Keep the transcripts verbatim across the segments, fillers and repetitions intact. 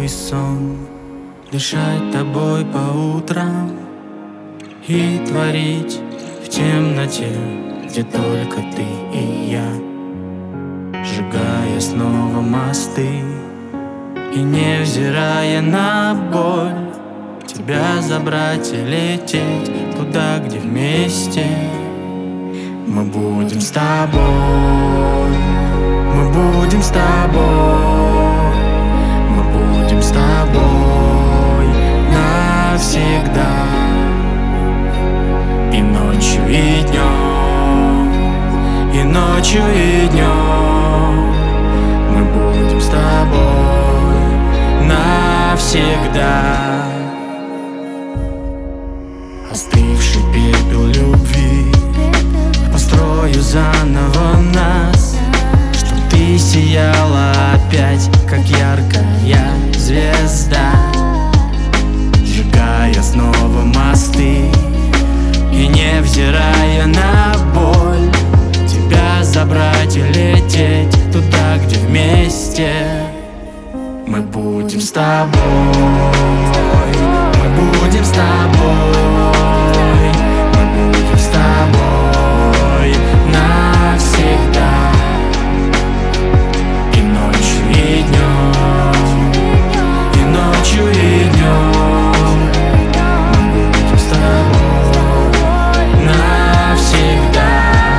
твой сон, дышать тобой по утрам и творить в темноте, где только ты и я, сжигая снова мосты и невзирая на боль, тебя забрать и лететь туда, где вместе мы будем с тобой. Мы будем с тобой, мы будем с тобой навсегда. И ночью, и днем, и ночью, и днем мы будем с тобой навсегда. Остывший пепел любви построю заново нас, чтоб ты сияла опять, как яркая звезда, сжигая снова мосты и невзирая на боль, тебя забрать и лететь туда, где вместе мы будем с тобой. Мы будем с тобой, мы будем с тобой навсегда. И ночью, и днем, и ночью, и днем мы будем с тобой навсегда.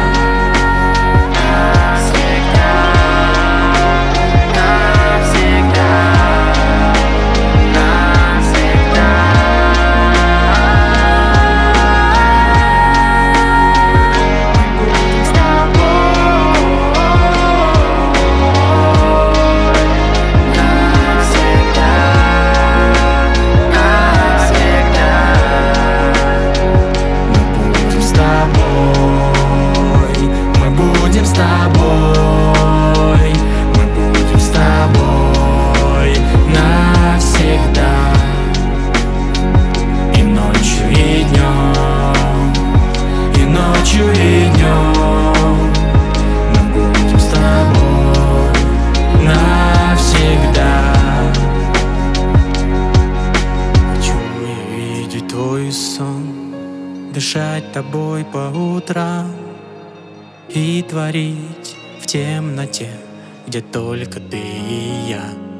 Дышать тобой по утрам и творить в темноте, где только ты и я.